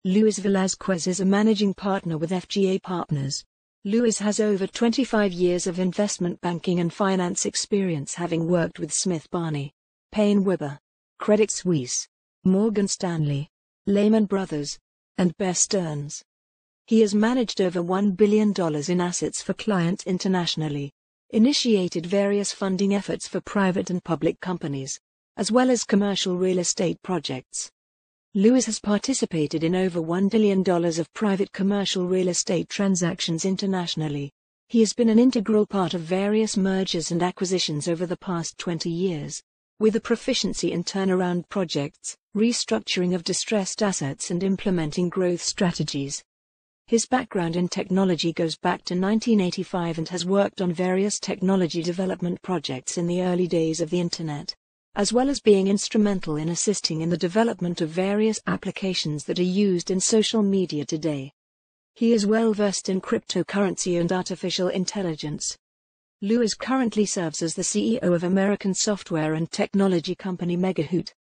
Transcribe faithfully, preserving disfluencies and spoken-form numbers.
Luis Velazquez is a managing partner with F G A Partners. Luis has over twenty-five years of investment banking and finance experience, having worked with Smith Barney, Paine Webber, Credit Suisse, Morgan Stanley, Lehman Brothers, and Bear Stearns. He has managed over one billion dollars in assets for clients internationally, initiated various funding efforts for private and public companies, as well as commercial real estate projects. Luis has participated in over one billion dollars of private commercial real estate transactions internationally. He has been an integral part of various mergers and acquisitions over the past twenty years, with a proficiency in turnaround projects, restructuring of distressed assets, and implementing growth strategies. His background in technology goes back to nineteen eighty-five and has worked on various technology development projects in the early days of the Internet, as well as being instrumental in assisting in the development of various applications that are used in social media today. He is well versed in cryptocurrency and artificial intelligence. Luis currently serves as the C E O of American software and technology company Megahoot.